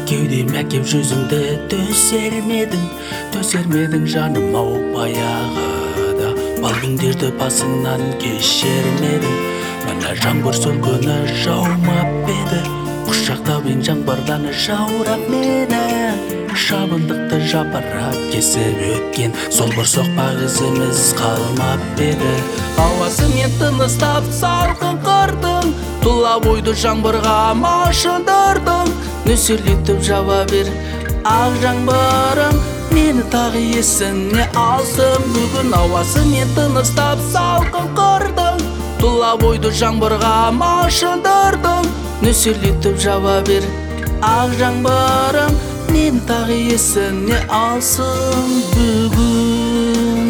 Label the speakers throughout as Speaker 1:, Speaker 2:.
Speaker 1: Кеудеме кеп жүзіңді төсермедің жаным ау баяғыда. Бал күндерді басыңнан кешермедің, мына жаңбыр сол күні жаумап еді. Құшақтаумен жаңбырдан жаурап мені, шабындықты жапырап кесіп өткен сол бір соқпақ ізіміз қалмап еді. Ауасымен тыныстап салқын қырдың, тұла бойды жаңбырға машындырдың. Нөсерлетіп жауа бер ақ жаңбырым, мені тағы есіне алсын бүгін. Ауасымен тыныстап салқын қырдың, тұла бойды жаңбырға машындырдың. Нөсерлетіп жауа бер ақ жаңбырым, мені тағы есіне алсын бүгін.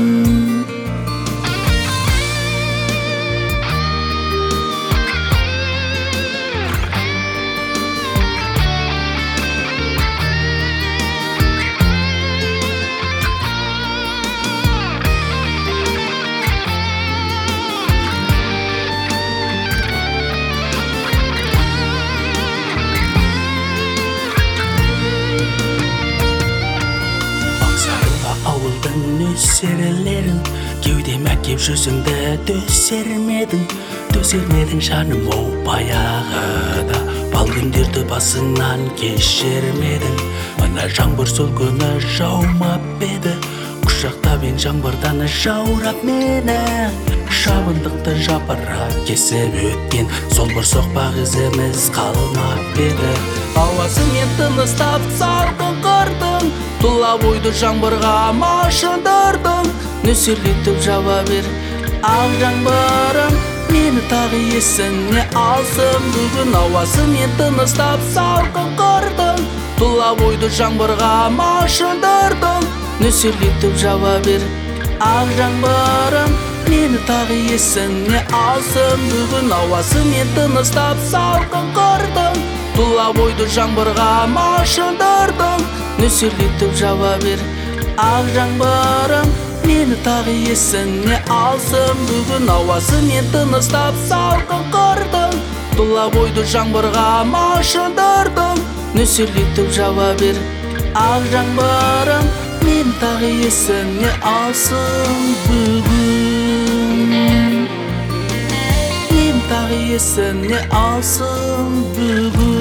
Speaker 1: Ауылдың нөсерлерін кеудеме кеп жүзіңді төсермедің жаным оу баяғыда. Бал күндерді басыңнан кешермедің, мына жаңбыр сол күні жаумап еді. Құшақтаумен жаңбырдан жаурап мені, шабындықты жапырап кесіп өткен сол бір соқпақ ізіміз қалмап еді. Ауасымен тыныстап салқын қырдың, тұла бойды жаңбырға машындырдың. Нөсерлетіп жауа бер ақ жаңбырым, мені тағы есіне алсын бүгін. Ауасымен тыныстап салқын қырдың, тұла бойды жаңбырға машындырдың. Нөсерлетіп жауа бер ақ жаңбырым, мені тағы есіне алсын бүгін. Ауасымен тыныстап салқын қырдың, тұла бойды жаңбырға машындырдың. Нөсерлетіп жауа бер ақ жаңбырым, мені тағы есіне алсын бүгін. Ауасымен тыныстап салқын қырдың, тұла бойды жаңбырға машындырдың. Нөсерлетіп жауа бер ақ жаңбырым, мені тағы есіне алсын бүгін. Мені тағы есіне алсын бүгін.